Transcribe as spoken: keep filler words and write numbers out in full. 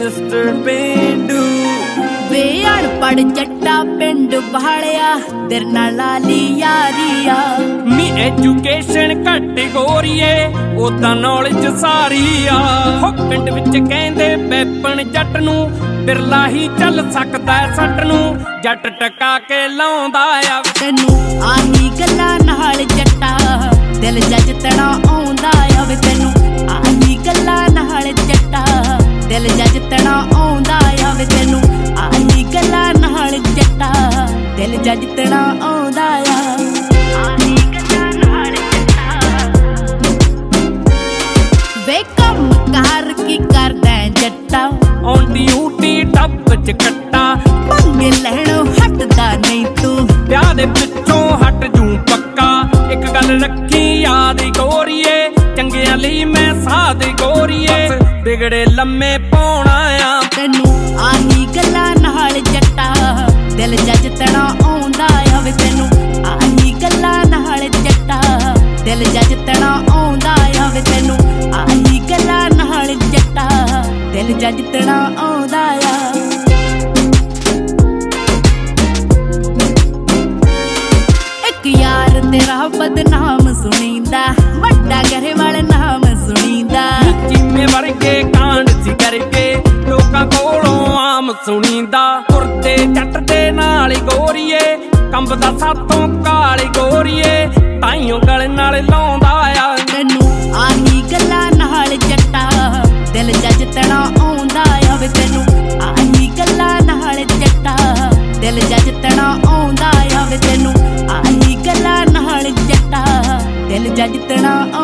mister ਪੇਂਡੂ ਵੇ ਅਣਪੜ ਜੱਟਾ ਪਿੰਡ ਵਾਲਿਆ ਤੇਰੇ ਨਾਲ ਲਾਲੀ ਯਾਰੀ ਆ ਨੀ ਐਜੂਕੇਸ਼ਨ ਘੱਟ ਗੋਰੀਏ ਉਦਾਂ ਨੌਲੇਜ ਸਾਰੀ ਆ ਹੋ ਪਿੰਡ ਵਿੱਚ ਕਹਿੰਦੇ ਪੈਪਣ ਜੱਟ ਨੂੰ ਬਿਰਲਾ ਹੀ ਚੱਲ ਸਕਦਾ ਸੱਟ ਨੂੰ ਜੱਟ ਟਕਾ ਕੇ ਲਾਉਂਦਾ ਆ ਤੈਨੂੰ ਆਹੀ ਗੱਲਾਂ ਨਾਲ ਜੱਟਾ ਦਿਲ ਜੱਜਤਣਾ ਆਉਂਦਾ ਆ ਵੇ ਤੈਨੂੰ ਆਹੀ ਗੱਲਾਂ ਨਾਲ ਜੱਟਾ ਦਿਲ ਜੱਜਤਣਾ ਆਉਂਦਾ ਆ ਵੇ ਤੈਨੂੰ ਆਹੀ ਗੱਲਾਂ ਨਾਲ ਜੱਟਾ ਦਿਲ ਜੱਜਤਣਾ ਆਉਂਦਾ ਆ ਆਹੀ ਗੱਲਾਂ ਨਾਲ ਜੱਟਾ ਵੇ ਕੰਮ ਕਾਰ ਕੀ ਕਰਦਾ ਜੱਟਾ ਔਨ ਡਿਊਟੀ ਟੱਪ ਚ ਕੱਟਾ ਪੰਗੇ ਲੈਣੋਂ ਹਟਦਾ ਨਹੀਂ ਤੂੰ ਵਿਆਹ ਦੇ ਪਿੱਛੋਂ ਹਟ ਜੂ ਪੱਕਾ ਇੱਕ ਗੱਲ ਰੱਖੀ ਯਾਦ ਗੋਰੀਏ ਚੰਗਿਆਂ ਲਈ ਮੈਂ ਸਾਧ ਗੋਰੀਏ ਬਿਗੜੇ ਲੰਮੇ ਪਾਉਣਾ ਆ ਤੈਨੂੰ ਆਹੀ ਗੱਲਾਂ ਨਾਲ ਜੱਟਾ ਦਿਲ ਜੱਜਤਣਾ ਆਉਂਦਾ ਆ ਵੇ ਤੈਨੂੰ ਆਹੀ ਗੱਲਾਂ ਨਾਲ ਜੱਟਾ ਦਿਲ ਜੱਜਤਣਾ ਆਉਂਦਾ ਆ ਵੇ ਤੈਨੂੰ ਆਹੀ ਗੱਲਾਂ ਨਾਲ ਜੱਟਾ ਦਿਲ ਜੱਜਤਣਾ ਆਉਂਦਾ ਆ ਇੱਕ ਯਾਰ ਤੇਰਾ ਬਦਨਾਮ ਸੁਣੀਂਦਾ ਵੱਡਾ ਘਰੇ ਵਾਲੇ ਨਾਮ ਸੁਣੀਂਦਾ ਜਿਵੇਂ ਵਰਗੇ ਕਾਂਡ ਸੀ ਕਰਕੇ ਲੋਕਾਂ ਕੋਲੋਂ ਆਮ ਸੁਣੀਂਦਾ ਤੁਰਦੇ ਜੱਟ ਦੇ ਨਾਲ ਗੋਰੀਏ ਕੰਬਦਾ ਸਾਤੋਂ ਕਾਲੀ ਗੋਰੀਏ ਤਾਈਓ ਗਲ ਨਾਲ ਲਾਉਂਦਾ ਆ ਤੈਨੂੰ ਆਹੀ ਗੱਲਾਂ ਨਾਲ ਜੱਟਾ ਦਿਲ ਜੱਜਤਣਾ ਆਉਂਦਾ ਆ ਵੇ ਤੈਨੂੰ ਆਹੀ ਗੱਲਾਂ ਨਾਲ ਜੱਟਾ ਦਿਲ ਜੱਜਤਣਾ ਆਉਂਦਾ ਆ ਵੇ ਤੈਨੂੰ ਆਹੀ ਗੱਲਾਂ ਨਾਲ ਜੱਟਾ ਦਿਲ ਜੱਜਤਣਾ